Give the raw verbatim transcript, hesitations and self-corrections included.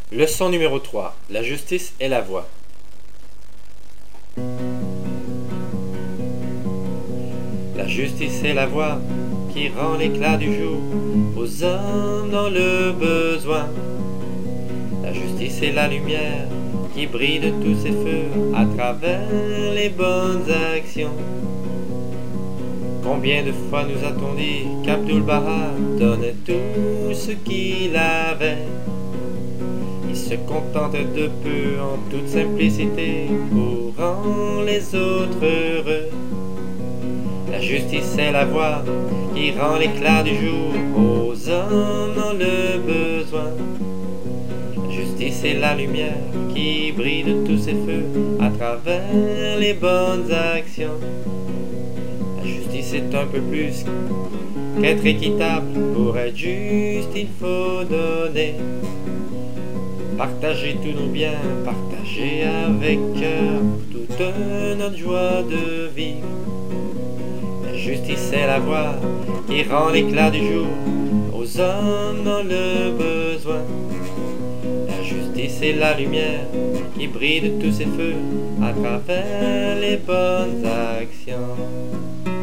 Leçon numéro trois. La justice est la voie. La justice est la voie qui rend l'éclat du jour aux hommes dans le besoin. La justice est la lumière qui brille de tous ses feux à travers les bonnes actions. Combien de fois nous a-t-on dit qu'Abdul-Baha donnait tout ce qu'il avait? Il se contentait de peu en toute simplicité pour rendre les autres heureux. La justice est la voie qui rend l'éclat du jour aux hommes dans le besoin. La justice est la lumière qui brille de tous ses feux à travers les bonnes actions. La justice est un peu plus qu'être équitable. Pour être juste, il faut donner. Partager tous nos biens, partager avec cœur toute notre joie de vivre. La justice est la voie qui rend l'éclat du jour aux hommes dans le besoin. La justice est la lumière qui brille de tous ses feux à travers les bonnes actions.